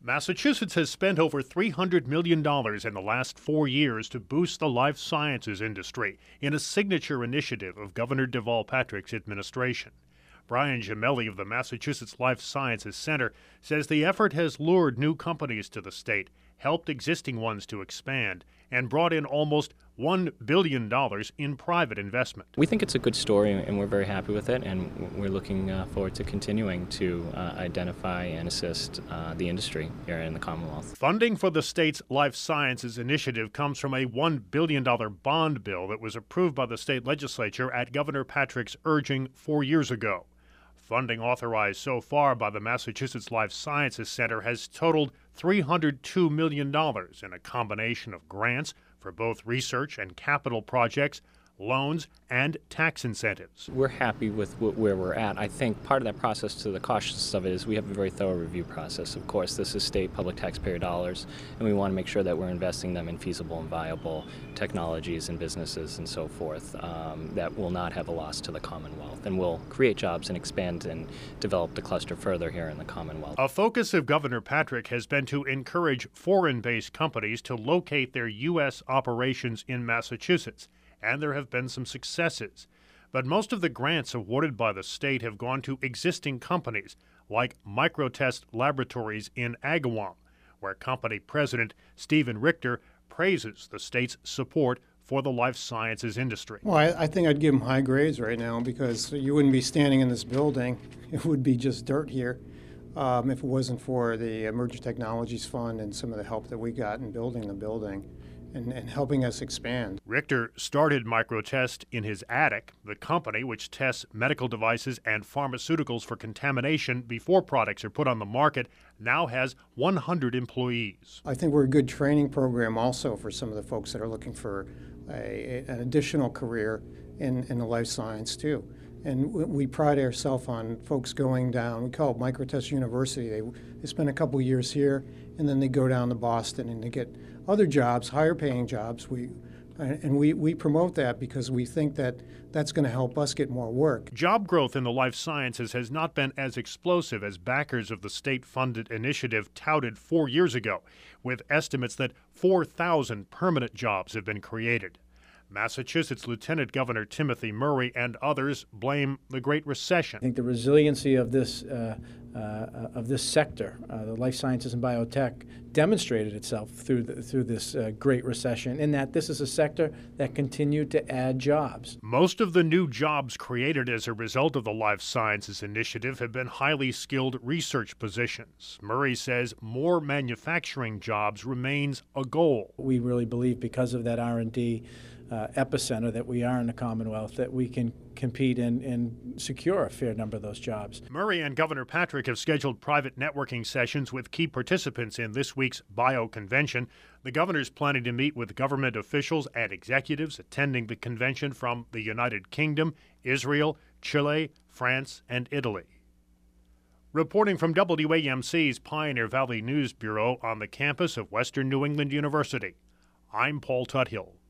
Massachusetts has spent over $300 million in the last 4 years to boost the life sciences industry in a signature initiative of Governor Deval Patrick's administration. Brian Gemelli of the Massachusetts Life Sciences Center says the effort has lured new companies to the state, helped existing ones to expand, and brought in almost $1 billion in private investment. We think it's a good story and we're very happy with it, and we're looking forward to continuing to identify and assist the industry here in the Commonwealth. Funding for the state's life sciences initiative comes from a $1 billion bond bill that was approved by the state legislature at Governor Patrick's urging 4 years ago. Funding authorized so far by the Massachusetts Life Sciences Center has totaled $302 million in a combination of grants for both research and capital projects, loans, and tax incentives. We're happy with where we're at. I think part of that process, to the cautiousness of it, is we have a very thorough review process. Of course, this is state public taxpayer dollars, and we want to make sure that we're investing them in feasible and viable technologies and businesses and so forth that will not have a loss to the Commonwealth and will create jobs and expand and develop the cluster further here in the Commonwealth. A focus of Governor Patrick has been to encourage foreign-based companies to locate their U.S. operations in Massachusetts, and there have been some successes. But most of the grants awarded by the state have gone to existing companies like Microtest Laboratories in Agawam, where company president Stephen Richter praises the state's support for the life sciences industry. Well, I think I'd give them high grades right now, because you wouldn't be standing in this building. It would be just dirt here if it wasn't for the Emerging Technologies Fund and some of the help that we got in building the building and helping us expand. Richter started Microtest in his attic. The company, which tests medical devices and pharmaceuticals for contamination before products are put on the market, now has 100 employees. I think we're a good training program also for some of the folks that are looking for an additional career in the life science too. And we pride ourselves on folks going down. We call it Microtest University. They spend a couple years here, and then they go down to Boston and they get other jobs, higher paying jobs. We promote that because we think that that's going to help us get more work. Job growth in the life sciences has not been as explosive as backers of the state-funded initiative touted 4 years ago, with estimates that 4,000 permanent jobs have been created. Massachusetts Lieutenant Governor Timothy Murray and others blame the Great Recession. I think the resiliency of this sector, the life sciences and biotech, demonstrated itself through this Great Recession, in that this is a sector that continued to add jobs. Most of the new jobs created as a result of the Life Sciences Initiative have been highly skilled research positions. Murray says more manufacturing jobs remains a goal. We really believe, because of that R&D epicenter that we are in the Commonwealth, that we can compete and secure a fair number of those jobs. Murray and Governor Patrick have scheduled private networking sessions with key participants in this week's Bio Convention. The governor's planning to meet with government officials and executives attending the convention from the United Kingdom, Israel, Chile, France, and Italy. Reporting from WAMC's Pioneer Valley News Bureau on the campus of Western New England University, I'm Paul Tuthill.